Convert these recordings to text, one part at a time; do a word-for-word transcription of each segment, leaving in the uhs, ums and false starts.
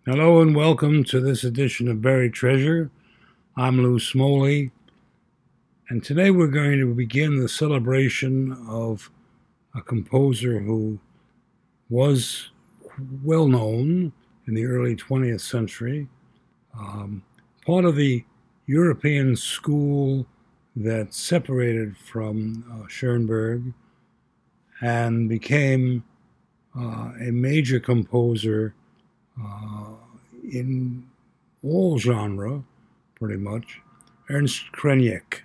Hello and welcome to this edition of Buried Treasure. I'm Lou Smoley, and today we're going to begin the celebration of a composer who was well known in the early twentieth century, um, part of the European school that separated from uh, Schoenberg and became uh, a major composer uh, in all genre, pretty much, Ernst Krenek.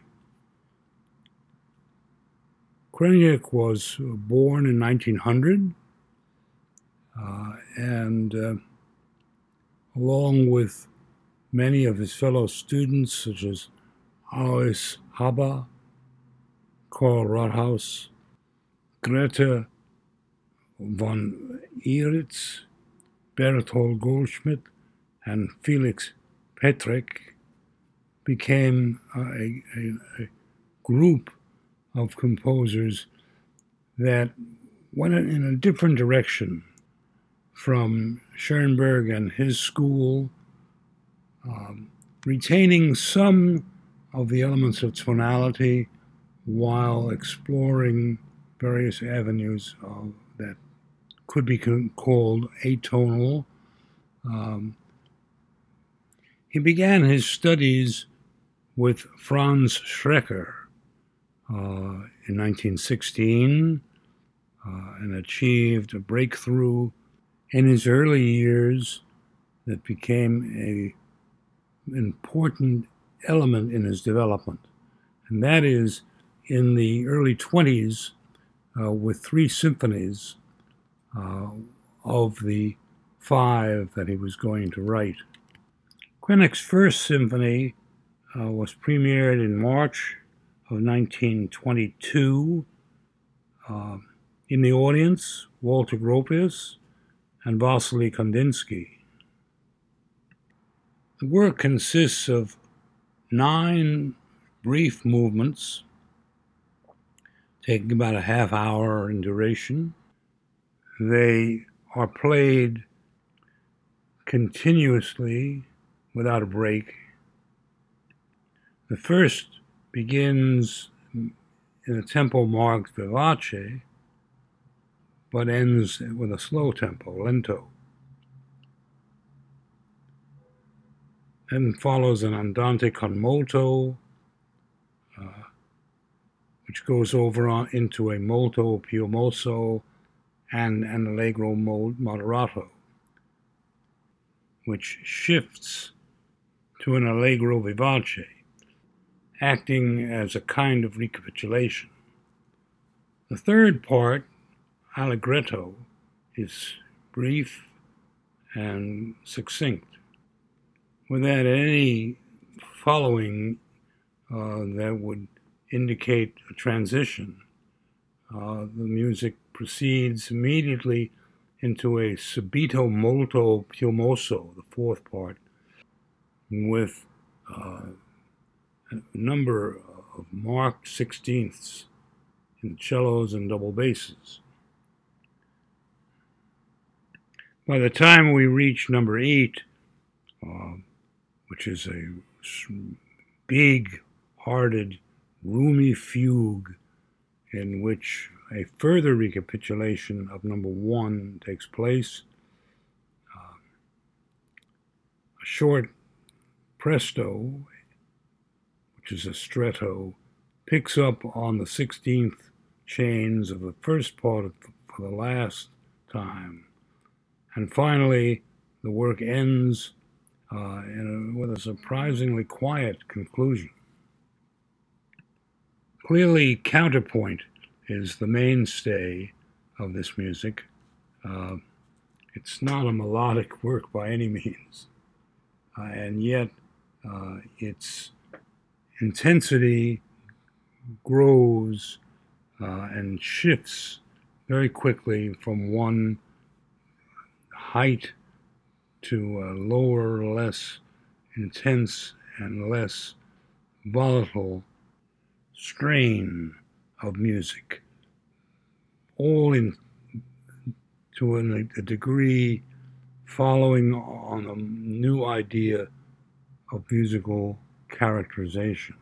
Krenek was born in nineteen hundred, uh, and uh, along with many of his fellow students, such as Alois Haba, Karl Rathaus, Grete von Eritz, Berthold Goldschmidt, and Felix Petrek, became uh, a, a, a group of composers that went in a different direction from Schoenberg and his school, um, retaining some of the elements of tonality while exploring various avenues uh, that could be called atonal. Um, he began his studies with Franz Schreker uh, in nineteen sixteen uh, and achieved a breakthrough in his early years that became a important element in his development. And that is in the early twenties uh, with three symphonies uh, of the five that he was going to write. Krenek's first symphony uh, was premiered in March of nineteen twenty-two. Uh, in the audience, Walter Gropius and Vasily Kandinsky. The work consists of nine brief movements, taking about a half hour in duration. They are played continuously without a break. The first begins in a tempo marked vivace, but ends with a slow tempo, lento. Then follows an andante con molto, uh, which goes over on, into a molto più mosso and an allegro moderato, which shifts to an allegro vivace, acting as a kind of recapitulation. The third part, allegretto, is brief and succinct, without any following uh, that would indicate a transition. Uh, the music proceeds immediately into a subito molto più mosso, the fourth part, with uh, a number of marked sixteenths in cellos and double basses. By the time we reach number eight, uh, which is a big-hearted, roomy fugue in which a further recapitulation of number one takes place, uh, a short presto, which is a stretto, picks up on the sixteenth chains of the first part of, for the last time. And finally, the work ends uh, in a, with a surprisingly quiet conclusion. Clearly, counterpoint is the mainstay of this music. Uh, it's not a melodic work by any means, uh, and yet uh, its intensity grows uh, and shifts very quickly from one height to a lower, less intense and less volatile strain of music, all in to a degree following on a new idea of musical characterization.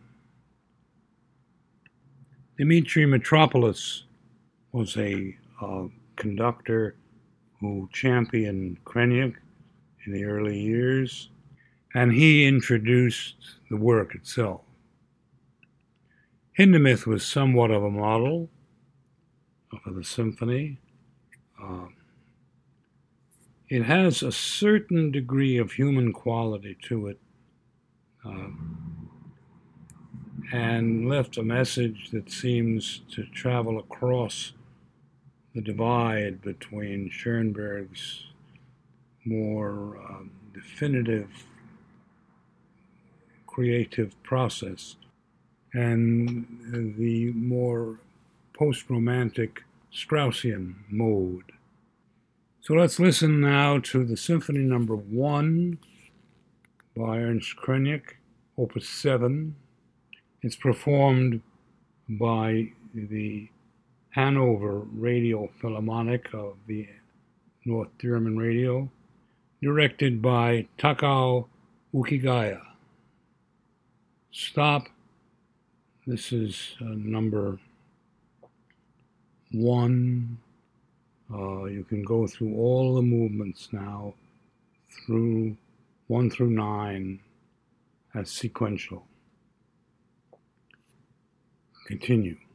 Dimitri Mitropoulos was a uh, conductor who championed Krenek in the early years, and he introduced the work itself. Hindemith was somewhat of a model for the symphony. Uh, it has a certain degree of human quality to it, uh, and left a message that seems to travel across the divide between Schoenberg's more um, definitive creative process and the more post-romantic Straussian mode. So let's listen now to the Symphony Number One by Ernst Krenek, Opus seven. It's performed by the Hanover Radio Philharmonic of the North German Radio, directed by Takao Ukigaya. Stop. This is uh, number one. Uh, you can go through all the movements now, through one through nine, as sequential. Continue.